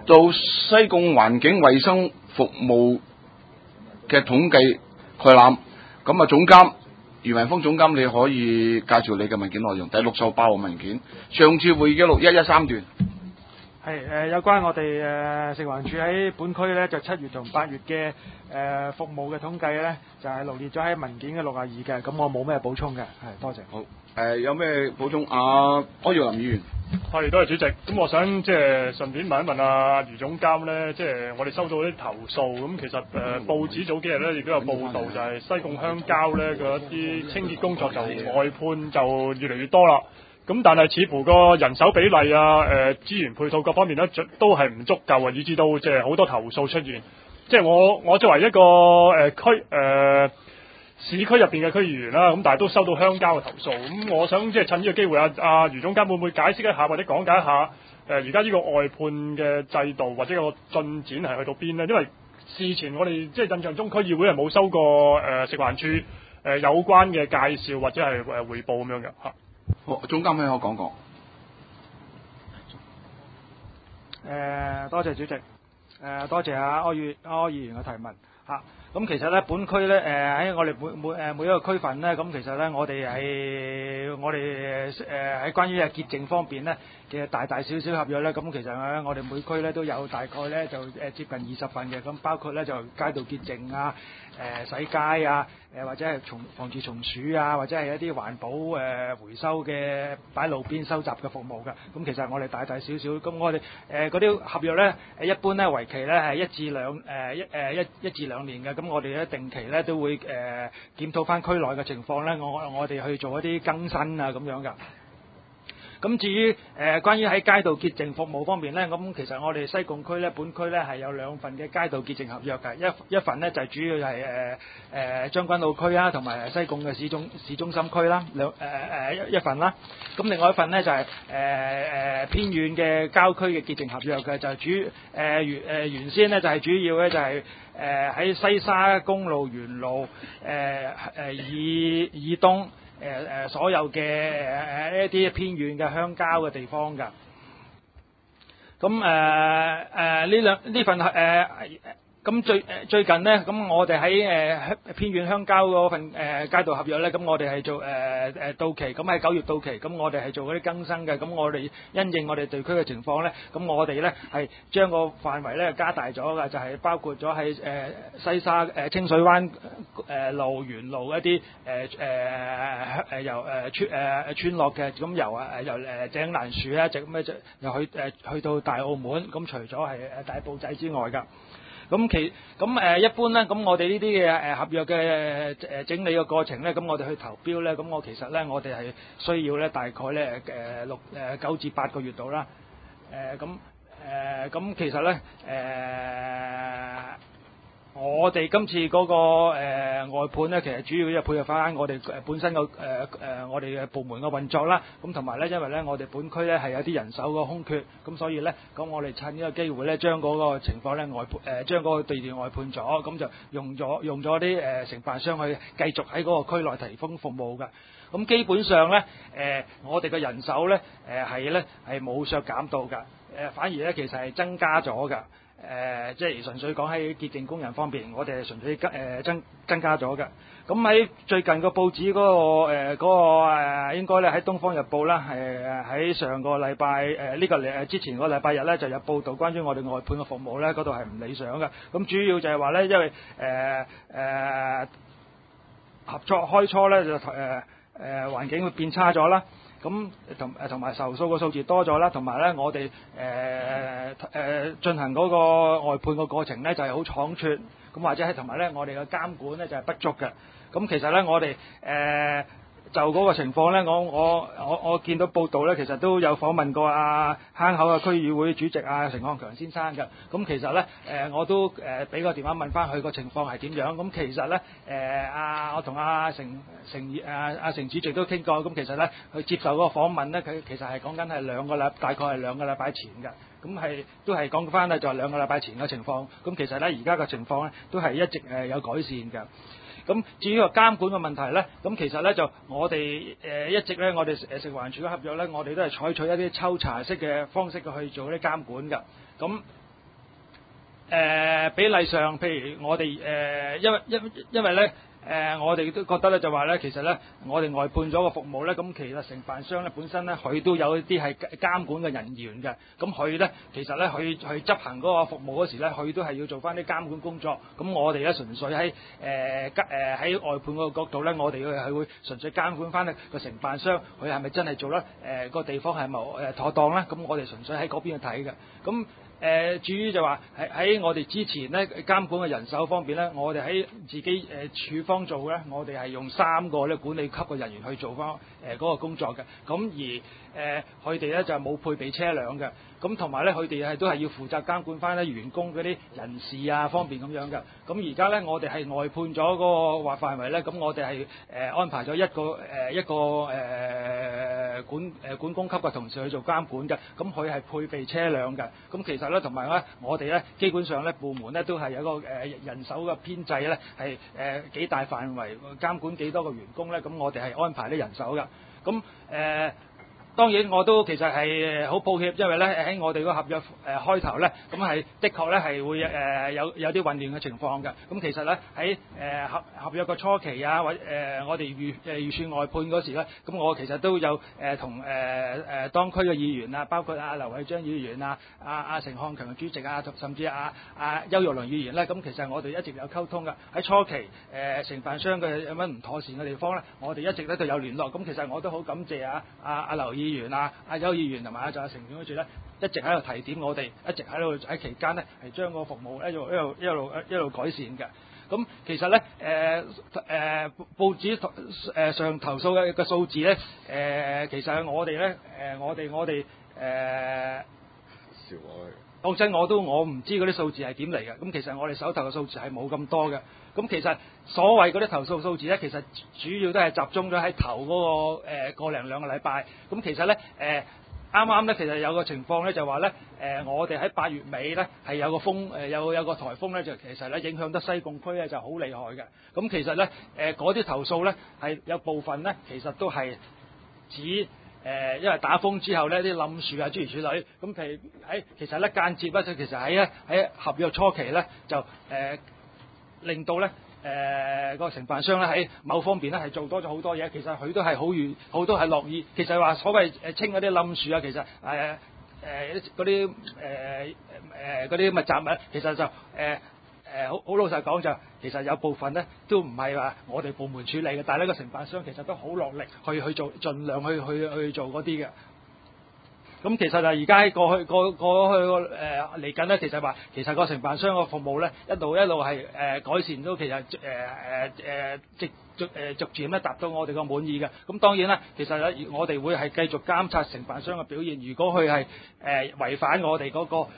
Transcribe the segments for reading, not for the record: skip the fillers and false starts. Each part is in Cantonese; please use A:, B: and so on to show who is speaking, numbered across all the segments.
A: 到西貢環境衛生服務嘅統計概覽，咁啊總監余文峰總監，你可以介紹你嘅文件內容。第68號文件，上次會議記錄113段。
B: 係有關我哋食環署喺本區咧就7月同8月嘅服務嘅統計咧，就係羅列咗喺文件嘅62嘅，咁我冇咩補充嘅，係多謝。
A: 好，有咩補充？柯耀林議員。
C: 係，多謝主席。咁我想即係順便問一問余總監咧，即係我哋收到啲投訴，咁其實報紙早幾日咧亦都有報道，就係西貢鄉郊咧嘅一啲清潔工作就外判就越嚟越多啦。咁但係似乎個人手比例資源配套各方面咧都係唔足夠啊，以至到即係好多投訴出現。即係我作為一個市區入邊嘅區議員啦，咁但係都收到鄉郊嘅投訴。咁我想即係趁呢個機會余總監會唔會解釋一下或者講解一下而家呢個外判嘅制度或者個進展係去到邊呢？因為事前我哋即係印象中區議會係冇收過食環署有關嘅介紹或者係彙報咁樣嘅嚇。
A: 好，總監可以講講。
B: 多謝主席，多謝柯議員嘅提問嚇。咁其實咧，本區咧喺我哋每一個區份咧，咁其實咧我哋喺關於潔淨方面咧嘅大大小小合約咧，咁其實咧我哋每區咧都有大概咧就接近20份嘅，咁包括咧就街道潔淨啊、洗街啊、或者係防治蟲鼠啊，或者係一啲環保回收嘅擺路邊收集嘅服務㗎。咁其實我哋大大小小，咁我哋嗰啲合約咧一般咧為期咧係1至2年嘅。咁我哋咧定期咧都會檢討翻區內嘅情況咧，我哋去做一啲更新啊咁樣㗎。咁至於關於喺街道潔淨服務方面咧，咁其實我哋西貢區咧本區咧係有2份嘅街道潔淨合約嘅，一份咧就係主要係將軍澳區啊，同埋西貢嘅市中心區啦，一份啦。咁另外一份咧就係偏遠嘅郊區嘅潔淨合約嘅，就係原先咧就係主要咧就係喺西沙公路沿路以東所有嘅一啲偏遠嘅鄉郊嘅地方㗎。咁呢份咁最近呢，咁我哋喺偏遠鄉郊嗰份街道合約咧，咁我哋係做到期，咁喺9月到期，咁我哋係做嗰啲更新嘅，咁我哋因應我哋地區嘅情況咧，咁我哋咧係將個範圍咧加大咗嘅，就係包括咗喺西沙清水灣路沿路一啲由村落嘅，咁由井欄樹啊，直咁咧就又去到大澳門，咁除咗係大埔仔之外㗎。咁一般咧，咁我哋呢啲嘅合約嘅整理嘅過程咧，咁我哋去投標咧，咁其實咧我哋係需要咧大概咧9至8個月度啦。咁其實咧我哋今次嗰個外判咧，其實主要配合翻我哋本身個我哋嘅部門嘅運作啦。咁同埋咧，因為咧我哋本區咧係有啲人手個空缺，咁所以咧，咁我哋趁呢個機會咧，將嗰個情況咧將嗰個地段外判咗，咁就用咗啲承辦商去繼續喺嗰個區內提供服務㗎。咁基本上咧，我哋嘅人手咧係冇削減到㗎，反而咧其實係增加咗㗎。即係純粹講喺潔淨工人方面，我哋係純粹增加咗嘅。咁喺最近個報紙嗰個應該咧喺《東方日報》啦，係喺上個禮拜之前個禮拜日咧就有報導關於我哋外判嘅服務咧，嗰度係唔理想嘅。咁主要就係話咧，因為合作開初咧就環境會變差咗啦。咁同埋投訴個數字多咗啦，同埋咧我哋進行嗰個外判個過程咧就係好倉促，咁或者係同埋咧我哋嘅監管咧就係不足嘅。咁其實咧我哋就嗰個情況咧，我見到報道咧，其實都有訪問過坑口嘅區議會主席陳漢強先生嘅。咁其實咧我都俾個電話問翻佢個情況係點樣。咁其實咧我同成主席都傾過。咁其實咧佢接受嗰個訪問咧，佢其實係講緊係大概係2個禮拜前嘅。咁都係講翻咧就係2個禮拜前嘅情況。咁其實咧而家嘅情況咧都係一直有改善嘅。咁至於個監管嘅問題咧，咁其實咧就我哋一直咧，我哋食環署嘅合約咧，我哋都係採取一啲抽查式嘅方式去做啲監管㗎。咁比例上，譬如我哋因為咧。我哋都覺得咧就話咧，其實咧我哋外判咗個服務咧，咁其實承辦商咧本身咧佢都有一啲係監管嘅人員嘅，咁佢咧其實咧去執行嗰個服務嗰時咧，佢都係要做翻啲監管工作。咁我哋咧純粹喺喺外判個角度咧，我哋係會純粹監管翻個承辦商，佢係咪真係做得個地方係冇妥當咧？咁我哋純粹喺嗰邊去睇嘅。咁至於就話喺我哋之前咧監管嘅人手方面咧，我哋喺自己處方做咧，我哋係用3個咧管理級嘅人員去做翻嗰個工作嘅。咁而佢哋咧就冇配備車輛嘅。咁同埋咧，佢哋都係要負責監管翻咧員工嗰啲人事啊方面咁樣嘅。咁而家咧，我哋係外判咗嗰個劃範圍咧，咁我哋係安排咗一個管工級嘅同事去做監管嘅。咁佢係配備車輛嘅。咁其實咧，同埋咧，我哋咧基本上咧部門咧都係有一個人手嘅編制咧，係幾大範圍監管幾多個員工咧。咁我哋係安排啲人手嘅。咁當然我都其實係好抱歉，因為咧喺我哋個合約開頭咧，咁係的確咧係會有啲混亂嘅情況嘅。咁其實咧喺合約個初期啊，或我哋預算外判嗰時咧，咁我其實都有同當區嘅議員啊，包括劉偉章議員啊、阿陳漢強主席啊，甚至邱玉良議員咧，咁其實我哋一直有溝通嘅。喺初期承辦商嘅有乜唔妥善嘅地方咧，我哋一直咧都有聯絡。咁其實我都好感謝阿劉議員啊、阿邱議員同埋阿陳員嗰處咧，一直喺度提點我哋，一直喺期間咧係將個服務一路改善嘅。咁其實咧報紙上投訴嘅數字咧其實我哋咧我哋講真我唔知嗰啲數字係點嚟嘅。咁其實我哋手頭嘅數字係冇咁多嘅。咁其實所謂嗰啲投訴數字咧，其實主要都係集中咗喺頭嗰個零兩個禮拜。咁其實咧啱啱咧，其實有個情況咧，就話咧我哋喺8月尾咧係有個風有個颱風咧，就其實咧影響得西貢區咧就好厲害嘅。咁其實咧嗰啲投訴咧係有部分咧，其實都係指因為打風之後咧啲冧樹啊諸如此類。咁其實咧間接咧，其實喺合約初期咧就令到咧個承辦商咧喺某方面咧係做多咗好多嘢。其實佢都係好多係樂意。其實話所謂清嗰啲冧樹啊，其實嗰啲密集物，其實就好老實講就其實有部分咧都唔係話我哋部門處理嘅，但係呢個承辦商其實都好落力去做，盡量去做嗰啲嘅。咁其實就而家喺過去嚟緊咧，其實個承辦商個服務咧一路係改善到，其實逐漸咧達到我哋個滿意嘅。咁當然啦，其實咧我哋會係繼續監察承辦商嘅表現，如果佢係違反我哋嗰個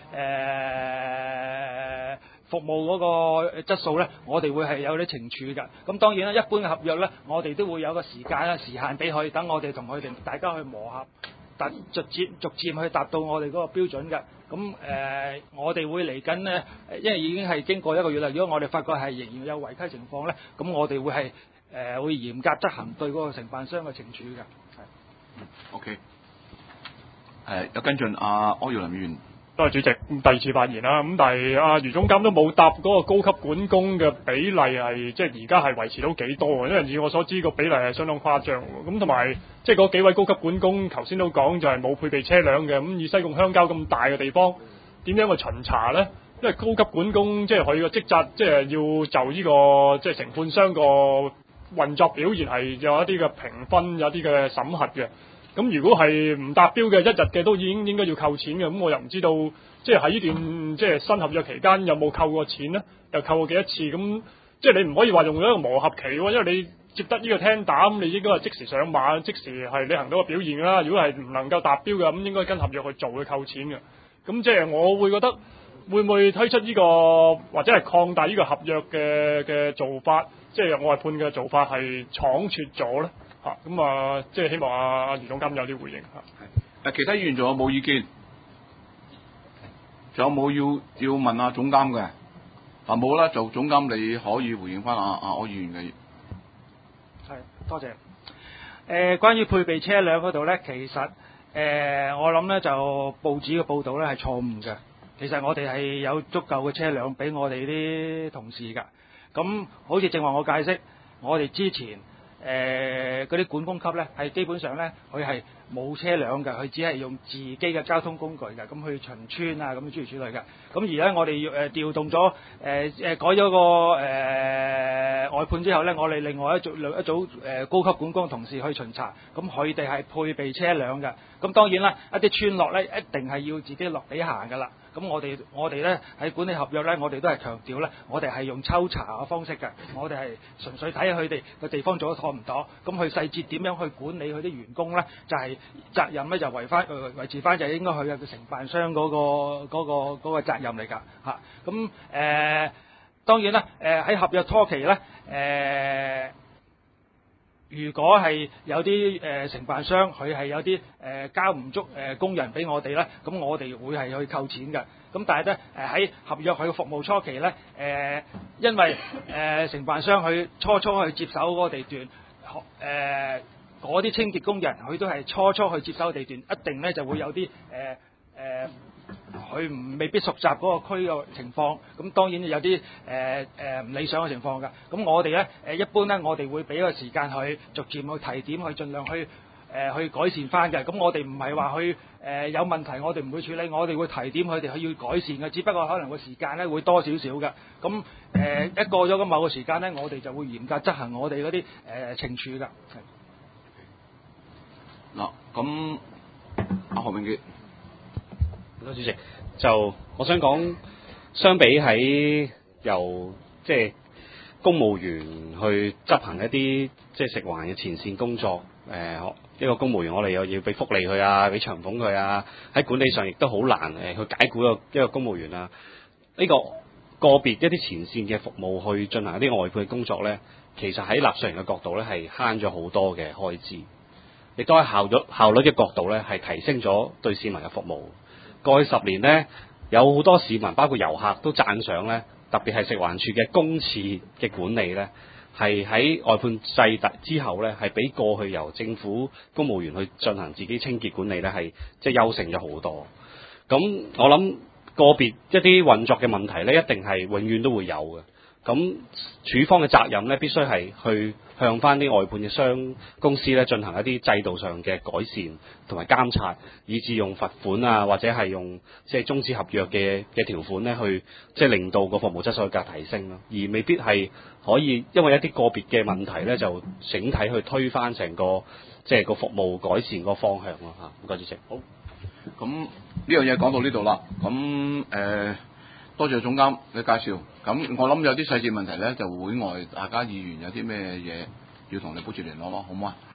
B: 服務嗰個質素咧，我哋會係有啲懲處嘅。咁當然啦，一般嘅合約咧，我哋都會有個時限俾佢，等我哋同佢哋大家去磨合。逐漸去達到我哋嗰個標準嘅。咁我哋會嚟緊呢，因為已經係經過1個月啦。如果我哋發覺係仍然有違規情況咧，咁我哋會係會嚴格執行對嗰個承辦商嘅懲處嘅。
A: OK。有跟進柯耀林議員。
C: 多謝主席。第2次發言啦。咁但係余總監都冇答嗰個高級管工嘅比例係即係而家係維持到幾多嘅？因為以我所知個比例係相當誇張。咁同埋即係嗰幾位高級管工頭先都講就係冇配備車輛嘅。咁以西貢鄉郊咁大嘅地方，點樣去巡查咧？因為高級管工即係佢嘅職責，即係要就呢個即係承判商個運作表現係有一啲嘅評分，有啲嘅審核嘅。咁如果係唔達標嘅，1日嘅都已經應該要扣錢嘅。咁我又唔知道，即係喺呢段即係新合約期間有冇扣過錢咧？又扣過幾多次？咁即係你唔可以話用咗一個磨合期喎，因為你接得呢個聽膽，你應該係即時上馬，即時係履行到個表現啦。如果係唔能夠達標嘅，咁應該跟合約去做去扣錢嘅。咁即係我會覺得會唔會推出呢個或者係擴大呢個合約嘅做法，即係外判嘅做法係倉促咗咧？咁即係希望余總監有啲回應嚇。
A: 其他議員仲有冇意見？仲有冇要問下總監嘅？冇啦，就總監你可以回應翻柯議員嘅。
B: 係，多謝。關於配備車輛嗰度咧，其實我諗咧就報紙嘅報導咧係錯誤嘅。 其實我哋係有足夠嘅車輛俾我哋啲同事㗎。咁好似正話我解釋，我哋之前嗰啲管工級咧，係基本上咧佢係冇車輛嘅，佢只係用自己嘅交通工具嘅，咁去巡村啊，咁諸如此類嘅。咁而咧我哋調動咗改咗個外判之後咧，我哋另外一組高級管工同事去巡查，咁佢哋係配備車輛嘅。咁當然啦，一啲村落咧一定係要自己落地行㗎啦。咁我哋咧喺管理合約咧，我哋都係強調咧，我哋係用抽查嘅方式嘅，我哋係純粹睇下佢哋個地方做得妥唔妥，咁佢細節點樣去管理佢啲員工咧，就係、責任咧就維持翻就應該佢嘅承辦商嗰個責任嚟㗎嚇。咁當然啦，喺合約初期咧如果係有啲承辦商佢係有啲交唔足工人俾我哋咧，咁我哋會係去扣錢嘅。咁但係咧喺合約佢嘅服務初期咧，因為承辦商佢初去接手嗰個地段，嗰啲清潔工人佢都係初去接手地段，一定咧就會有啲佢未必熟習嗰個區嘅情況，咁當然有啲唔理想嘅情況㗎。咁我哋咧一般咧，我哋會俾個時間去逐漸去提點，去盡量去改善翻嘅。咁我哋唔係話去有問題，我哋唔會處理，我哋會提點佢哋去要改善嘅。只不過可能個時間咧會多少少嘅。咁一過咗咁某個時間咧，我哋就會嚴格執行我哋嗰啲懲處㗎。
A: 嗱，咁阿何永傑。
D: 多謝主席，就我想講，相比喺由即係公務員去執行一啲即係食環嘅前線工作，一個公務員我哋又要俾福利佢啊，俾長俸佢啊，喺管理上亦都好難去解僱一個公務員啊。呢個個別一啲前線嘅服務去進行一啲外判嘅工作咧，其實喺納稅人嘅角度咧係慳咗好多嘅開支，亦都喺效率嘅角度咧係提升咗對市民嘅服務。過去10年呢，有好多市民包括遊客都讚賞呢，特別係食環署嘅公廁嘅管理呢，係喺外判制之後呢，係比過去由政府公務員去進行自己清潔管理呢，係即係優勝咗好多。咁我諗個別一啲運作嘅問題呢，一定係永遠都會有嘅。咁署方嘅責任呢，必須係去向翻啲外判嘅公司呢進行一啲制度上嘅改善同埋監察，以至用罰款啊，或者係用即係終止合約嘅條款呢，去即係令到個服務質素嘅提升咯，而未必係可以因為一啲個別嘅問題呢，就整體去推翻成個即係個服務改善個方向咯嚇。唔該主席。好，
A: 咁呢樣嘢講到呢度啦。咁多謝總監嘅介紹。咁我諗有啲細節問題咧，就會外大家議員有啲咩嘢要同你保持聯絡咯，好唔好啊？